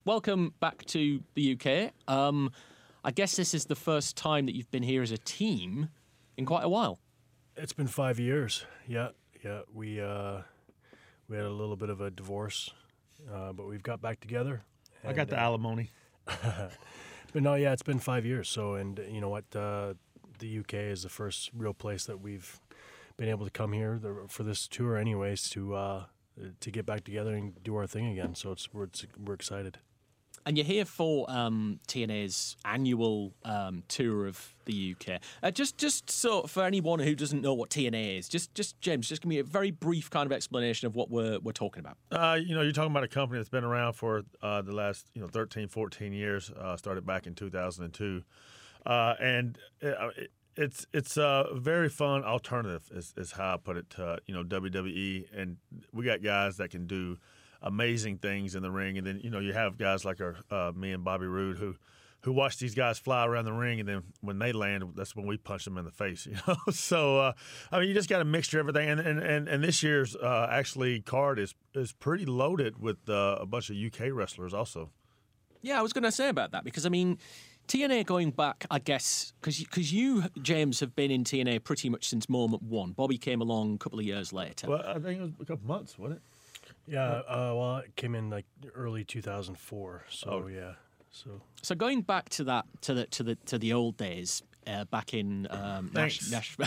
Welcome back to the UK. I guess this is the first time that you've been here as a team in quite a while. It's been 5 years. Yeah. We had a little bit of a divorce, but we've got back together. I got the alimony. But no, yeah, it's been 5 years. So, and you know what? The UK is the first real place that we've been able to come here for this tour, anyways, to get back together and do our thing again. So we're excited. And you're here for TNA's annual tour of the UK. Just so for anyone who doesn't know what TNA is, just James, just give me a very brief kind of explanation of what we're talking about. You're talking about a company that's been around for the last 13, 14 years. Started back in 2002, and it's a very fun alternative, is how I put it, to WWE. And we got guys that can do amazing things in the ring, and then you have guys like me and Bobby Roode who watch these guys fly around the ring, and then when they land, that's when we punch them in the face. So you just got a mixture of everything, and this year's actually card is pretty loaded with a bunch of UK wrestlers also. Yeah, I was going to say about that because TNA going back, I guess, because you, James, have been in TNA pretty much since moment one. Bobby came along a couple of years later. Well, I think it was a couple months, wasn't it? Yeah, well, it came in like early 2004. So yeah, so going back to that to the old days, back in Nashville.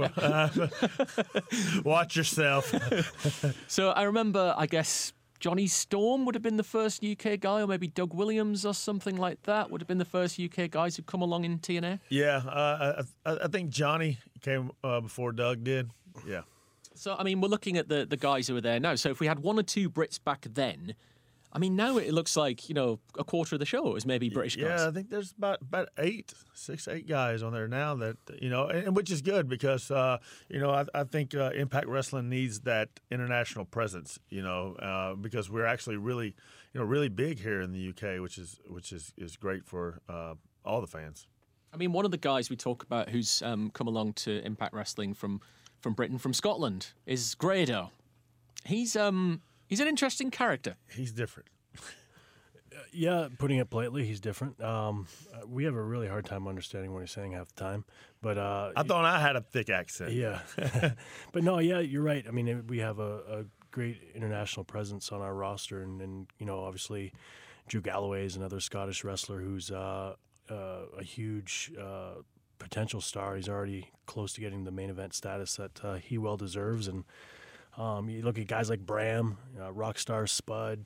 Watch yourself. So I remember, I guess Johnny Storm would have been the first UK guy, or maybe Doug Williams or something like that would have been the first UK guys who come along in TNA. Yeah, I think Johnny came before Doug did. Yeah. So, we're looking at the guys who are there now. So if we had one or two Brits back then, now it looks like, a quarter of the show is maybe British guys. Yeah, I think there's about 8 guys on there now that, and which is good because, I think Impact Wrestling needs that international presence, because we're actually really, really big here in the UK, which is great for all the fans. One of the guys we talk about who's come along to Impact Wrestling from Britain, from Scotland, is Grado. He's an interesting character. He's different. Yeah, putting it politely, he's different. We have a really hard time understanding what he's saying half the time. But I thought I had a thick accent. Yeah, but no, yeah, you're right. We have a great international presence on our roster, and obviously, Drew Galloway is another Scottish wrestler who's a huge potential star. He's already close to getting the main event status that he well deserves. And you look at guys like Bram, Rockstar Spud.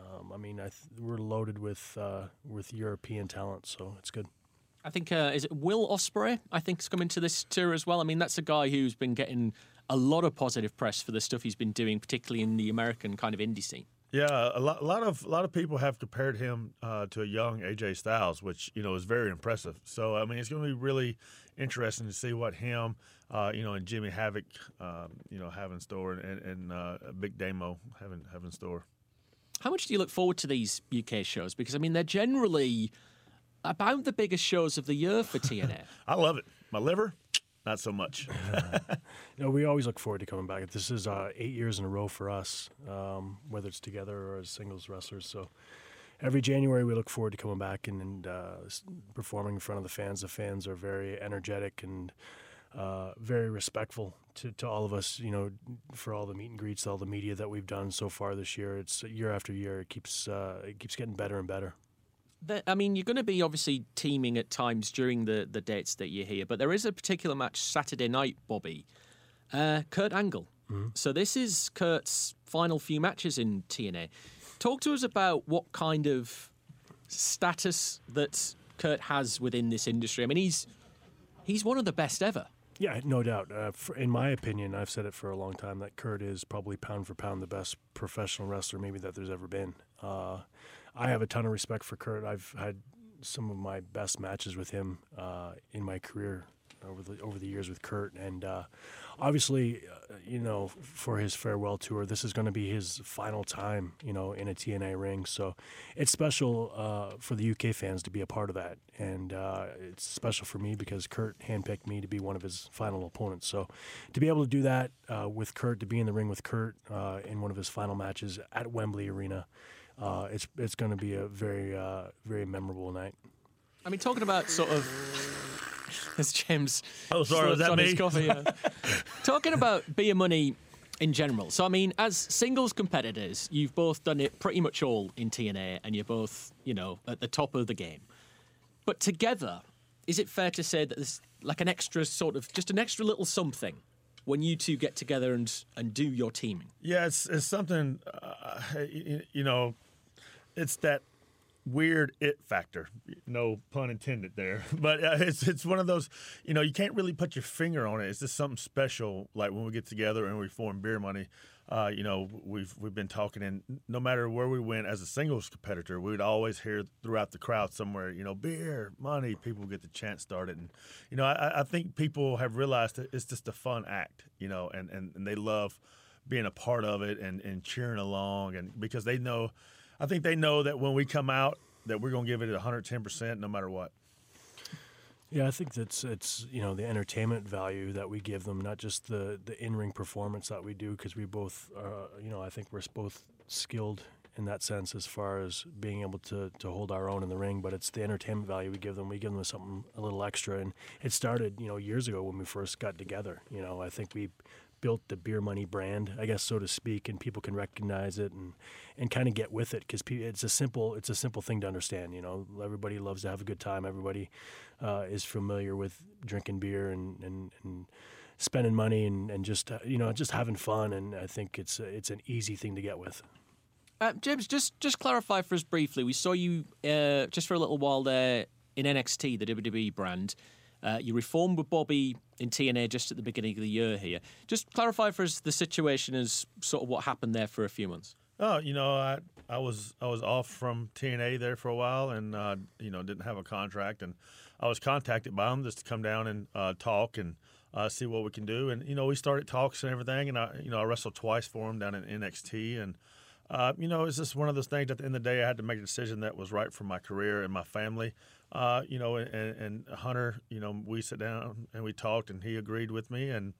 We're loaded with European talent, so it's good. I think is it Will Ospreay? I think is coming to this tour as well. That's a guy who's been getting a lot of positive press for the stuff he's been doing, particularly in the American kind of indie scene. Yeah, a lot of people have compared him to a young AJ Styles, which is very impressive. So it's going to be really interesting to see what him, and Jimmy Havoc, have in store, and Big Damo have in store. How much do you look forward to these UK shows? Because they're generally about the biggest shows of the year for TNA. I love it. My liver, not so much. We always look forward to coming back. This is 8 years in a row for us, whether it's together or as singles wrestlers. So every January we look forward to coming back and performing in front of the fans. The fans are very energetic and very respectful to all of us, for all the meet and greets, all the media that we've done so far this year. It's year after year. It keeps getting better and better. You're going to be obviously teaming at times during the dates that you're here, but there is a particular match Saturday night, Bobby. Kurt Angle. Mm-hmm. So this is Kurt's final few matches in TNA. Talk to us about what kind of status that Kurt has within this industry. He's one of the best ever. Yeah, no doubt. In my opinion, I've said it for a long time that Kurt is probably pound for pound the best professional wrestler maybe that there's ever been. I have a ton of respect for Kurt. I've had some of my best matches with him in my career over the years with Kurt, and obviously, for his farewell tour, this is going to be his final time, in a TNA ring. So it's special for the UK fans to be a part of that, and it's special for me because Kurt handpicked me to be one of his final opponents. So to be able to do that with Kurt, to be in the ring with Kurt in one of his final matches at Wembley Arena. it's going to be a very memorable night. I mean, talking about sort of, as James. Oh, sorry, was that on me? his coffee, yeah. Talking about beer money in general. So, I mean, as singles competitors, you've both done it pretty much all in TNA, and you're both, at the top of the game. But together, is it fair to say that there's like an extra just an extra little something when you two get together and do your teaming? Yeah, it's something, it's that weird it factor. No pun intended there. But it's one of those, you can't really put your finger on it. It's just something special. Like when we get together and we form Beer Money, we've been talking, and no matter where we went as a singles competitor, we would always hear throughout the crowd somewhere, beer, money, people get the chant started. And, I think people have realized that it's just a fun act, and they love being a part of it and cheering along, and because I think they know that when we come out that we're going to give it 110% no matter what. Yeah, I think it's the entertainment value that we give them, not just the in-ring performance that we do, because we both I think we're both skilled in that sense as far as being able to hold our own in the ring, but it's the entertainment value we give them. We give them something a little extra, and it started years ago when we first got together. I think we built the Beer Money brand, I guess, so to speak, and people can recognize it and kind of get with it, because it's a simple thing to understand. Everybody loves to have a good time. Everybody is familiar with drinking beer and spending money and just just having fun. And I think it's an easy thing to get with. James, just clarify for us briefly. We saw you just for a little while there in NXT, the WWE brand. You reformed with Bobby in TNA just at the beginning of the year here. Just clarify for us the situation as sort of what happened there for a few months. Oh, I was off from TNA there for a while, and didn't have a contract, and I was contacted by them just to come down and talk and see what we can do. And we started talks and everything, and I wrestled twice for them down in NXT, and it's just one of those things. At the end of the day, I had to make a decision that was right for my career and my family. And Hunter, we sat down and we talked, and he agreed with me, and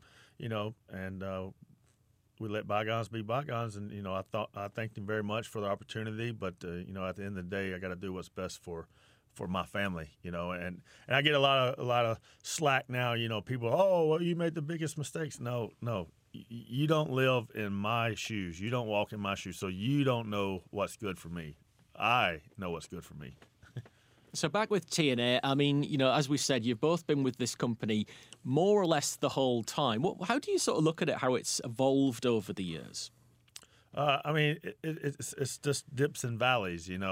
we let bygones be bygones. And I thanked him very much for the opportunity, but at the end of the day, I got to do what's best for my family, and I get a lot of slack now. People, oh, well, you made the biggest mistakes. No. You don't live in my shoes. You don't walk in my shoes, so you don't know what's good for me. I know what's good for me. So back with TNA, I mean, as we said, you've both been with this company more or less the whole time. How do you sort of look at it, how it's evolved over the years? I mean, it's just dips and valleys, and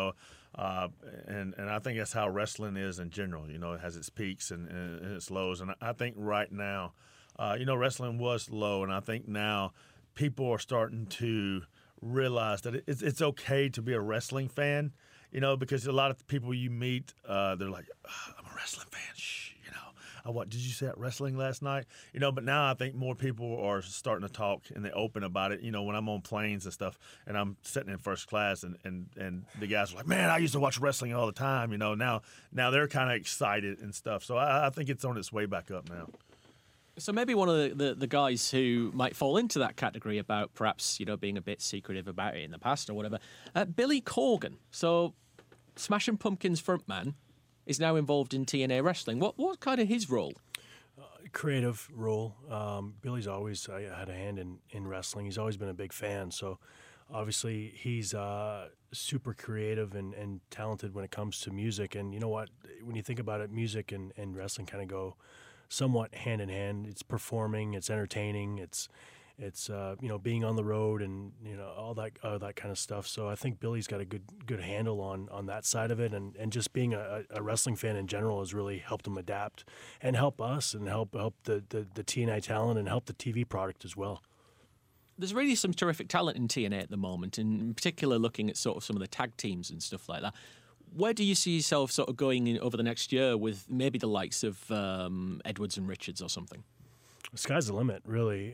I think that's how wrestling is in general. It has its peaks and its lows. And I think right now, wrestling was low, and I think now people are starting to realize that it's okay to be a wrestling fan. Because a lot of people you meet, they're like, I'm a wrestling fan. Shh, what did you say at wrestling last night? But now I think more people are starting to talk and they open about it. When I'm on planes and stuff, and I'm sitting in first class, and the guys are like, man, I used to watch wrestling all the time. Now they're kind of excited and stuff. So I think it's on its way back up now. So maybe one of the guys who might fall into that category about perhaps being a bit secretive about it in the past or whatever, Billy Corgan. So Smashing Pumpkins frontman is now involved in TNA wrestling. What kind of his role? Creative role. Billy's always had a hand in wrestling. He's always been a big fan. So obviously he's super creative and talented when it comes to music. And you know what? When you think about it, music and wrestling kind of go somewhat hand in hand. It's performing, it's entertaining, it's being on the road and all that kind of stuff. So I think Billy's got a good handle on that side of it, and just being a wrestling fan in general has really helped him adapt and help us and help the TNA talent and help the TV product as well. There's really some terrific talent in TNA at the moment, in particular looking at sort of some of the tag teams and stuff like that. Where do you see yourself sort of going in over the next year with maybe the likes of Edwards and Richards or something? The sky's the limit, really.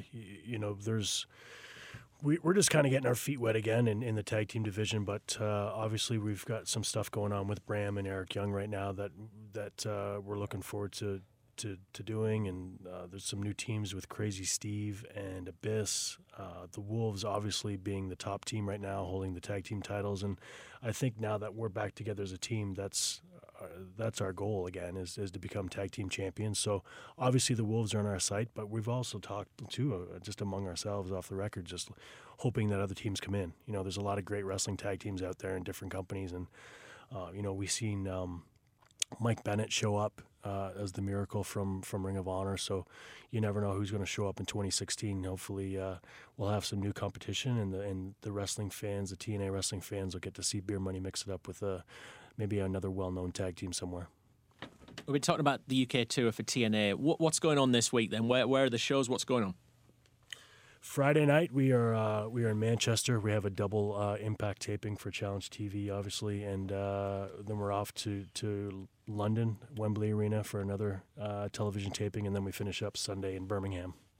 We're just kind of getting our feet wet again in the tag team division, but obviously we've got some stuff going on with Bram and Eric Young right now that we're looking forward to to doing, and there's some new teams with Crazy Steve and Abyss. The Wolves obviously being the top team right now, holding the tag team titles, and I think now that we're back together as a team, that's our goal again, is to become tag team champions. So obviously the Wolves are on our site, but we've also talked too, just among ourselves off the record, just hoping that other teams come in. You know, there's a lot of great wrestling tag teams out there in different companies, and you know, we've seen Mike Bennett show up as the Miracle from Ring of Honor. So you never know who's going to show up in 2016. Hopefully we'll have some new competition, and the wrestling fans, the TNA wrestling fans, will get to see Beer Money mix it up with maybe another well-known tag team somewhere. We've been talking about the UK tour for TNA. What's going on this week then? Where are the shows? What's going on? Friday night we are in Manchester. We have a double Impact taping for Challenge TV, obviously, and then we're off to London, Wembley Arena, for another television taping, and then we finish up Sunday in Birmingham.